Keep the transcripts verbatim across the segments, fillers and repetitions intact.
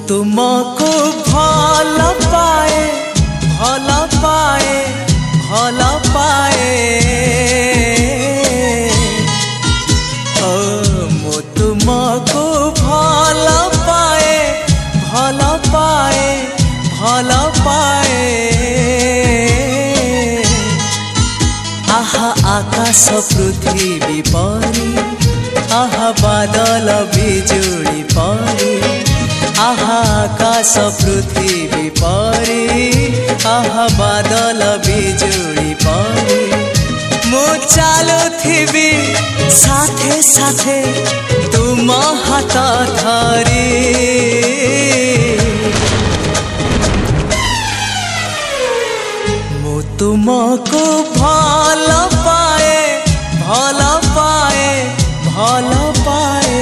तुमको भल पाए भल पाए भल पाए ओ मो तुमको भल पाए भल पाए भल पाए आहा आकाश पृथ्वी परी आहा बादल बिजुली परी आहा आकाश पृथ्वी परी आहा बादल बिजुली परी मु चालुथिबी साथे साथे तुम हाथ धरी मु तुमको भल पाए भल पाए भल पाए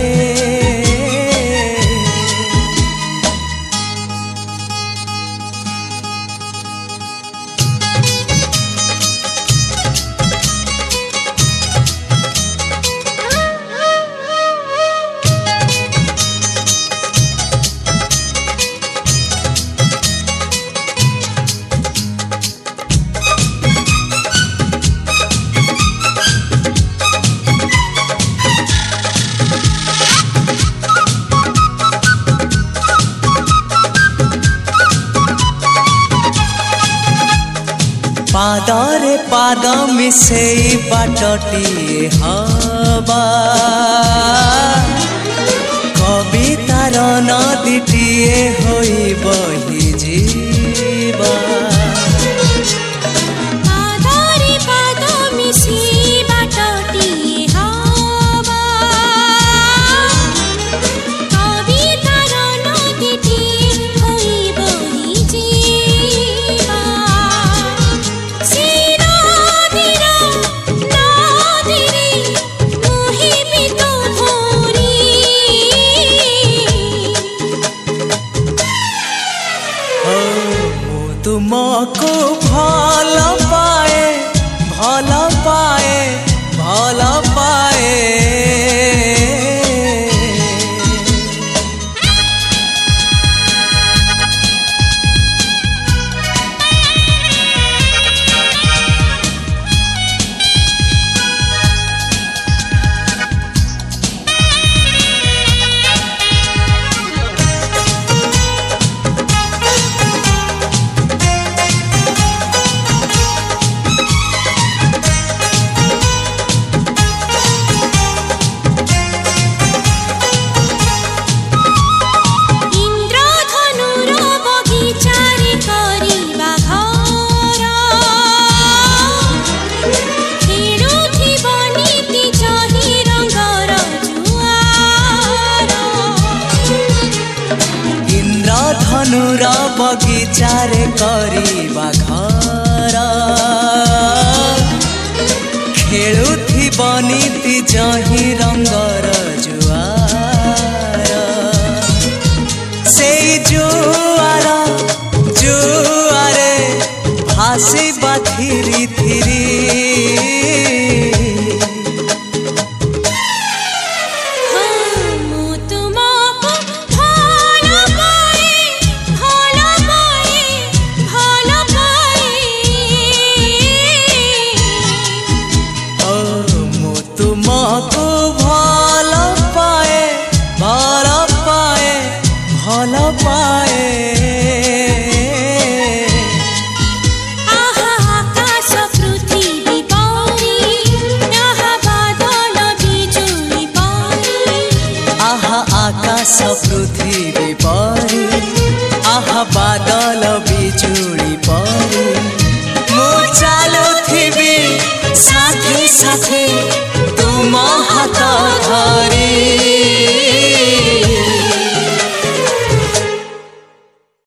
पादरे पाद मिसेई बाटटी हवा कवितार नदीटीए होई बही जीवा पादरे पाद मिसेई बाटटी हवा कवितार नदीटीए होई बही जीवा तुमको भल पाए भल पाए भल पाए धनुर बगीचारे करिबा घर खेलुथिबा नीति जही रंगर जुआर से जुआर जुआरे भासिबा थिरी थिरी तुमको भल पाए भल पाए भल पाए आहा आकाश पृथ्वी परी आहा बादल बिजुली परी आहा आकाश पृथ्वी परी आहा बादल बिजुली परी मु चालुथिबी साथे साथे तुम हाथ धरी।